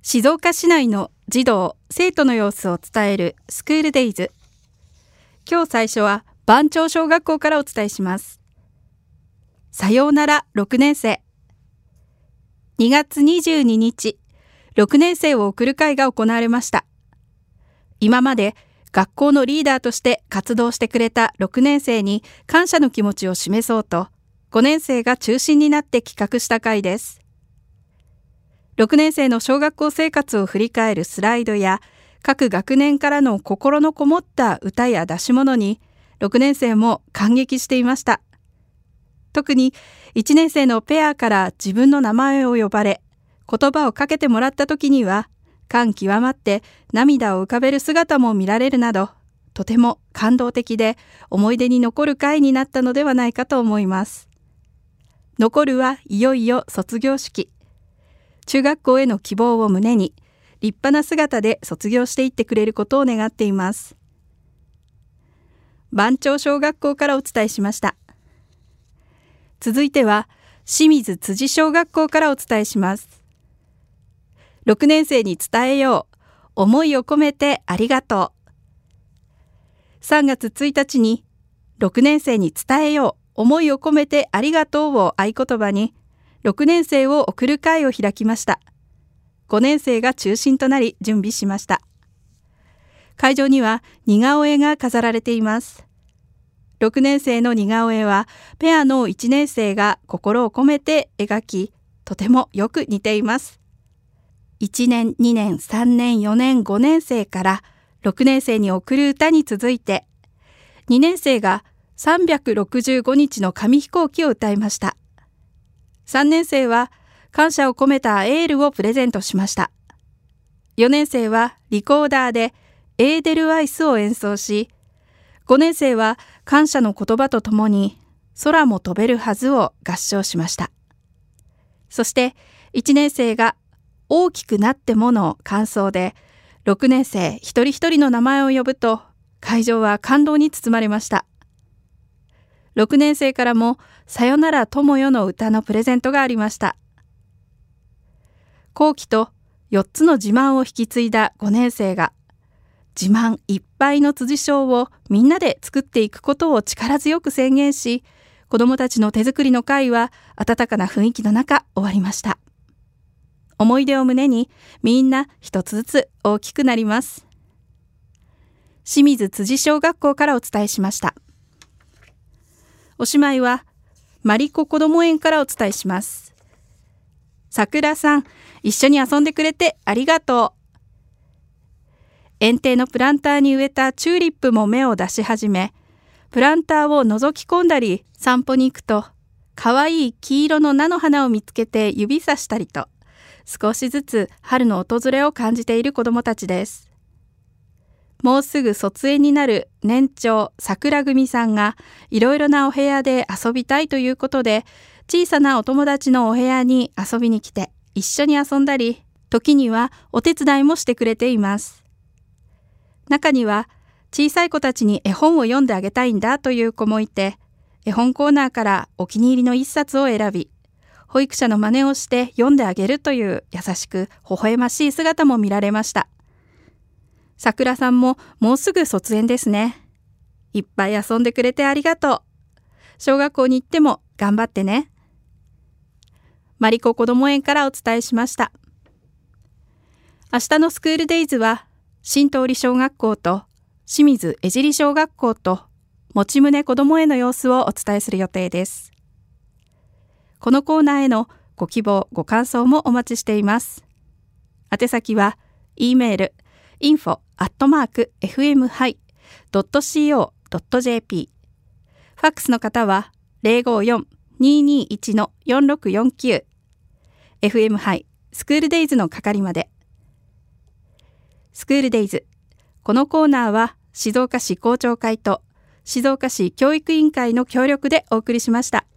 静岡市内の児童・生徒の様子を伝えるスクールデイズ。今日最初は番町小学校からお伝えします。さようなら6年生。2月22日、6年生を送る会が行われました。今まで学校のリーダーとして活動してくれた6年生に感謝の気持ちを示そうと、5年生が中心になって企画した会です。6年生の小学校生活を振り返るスライドや、各学年からの心のこもった歌や出し物に、6年生も感激していました。特に1年生のペアから自分の名前を呼ばれ、言葉をかけてもらった時には、感極まって涙を浮かべる姿も見られるなど、とても感動的で思い出に残る会になったのではないかと思います。残るはいよいよ卒業式。中学校への希望を胸に、立派な姿で卒業していってくれることを願っています。番町小学校からお伝えしました。続いては、清水辻小学校からお伝えします。6年生に伝えよう。思いを込めてありがとう。3月1日に、6年生に伝えよう。思いを込めてありがとうを合言葉に、6年生を送る会を開きました。5年生が中心となり準備しました。会場には似顔絵が飾られています。6年生の似顔絵はペアの1年生が心を込めて描き、とてもよく似ています。1年、2年、3年、4年、5年生から6年生に送る歌に続いて、2年生が365日の紙飛行機を歌いました。3年生は感謝を込めたエールをプレゼントしました。4年生はリコーダーでエーデルワイスを演奏し、5年生は感謝の言葉とともに空も飛べるはずを合唱しました。そして1年生が大きくなってもの感想で、6年生一人一人の名前を呼ぶと会場は感動に包まれました。6年生からもさよなら友よの歌のプレゼントがありました。後期と4つの自慢を引き継いだ5年生が、自慢いっぱいの辻賞をみんなで作っていくことを力強く宣言し、子どもたちの手作りの会は温かな雰囲気の中終わりました。思い出を胸にみんな一つずつ大きくなります。清水辻小学校からお伝えしました。おしまいはマリコこども園からお伝えします。さくらさん、一緒に遊んでくれてありがとう。園庭のプランターに植えたチューリップも芽を出し始め、プランターを覗き込んだり散歩に行くと、かわいい黄色の菜の花を見つけて指さしたりと、少しずつ春の訪れを感じている子どもたちです。もうすぐ卒園になる年長桜組さんがいろいろなお部屋で遊びたいということで、小さなお友達のお部屋に遊びに来て一緒に遊んだり、時にはお手伝いもしてくれています。中には小さい子たちに絵本を読んであげたいんだという子もいて、絵本コーナーからお気に入りの一冊を選び、保育者の真似をして読んであげるという優しく微笑ましい姿も見られました。さくらさんももうすぐ卒園ですね。いっぱい遊んでくれてありがとう。小学校に行っても頑張ってね。マリコこども園からお伝えしました。明日のスクールデイズは、新通り小学校と清水江尻小学校ともちむねこども園の様子をお伝えする予定です。このコーナーへのご希望、ご感想もお待ちしています。宛先は E メールinfo@fmhi.co.jp、 ファックスの方は 054-221-4649、 FM ハイスクールデイズの係まで。スクールデイズ、このコーナーは静岡市校長会と静岡市教育委員会の協力でお送りしました。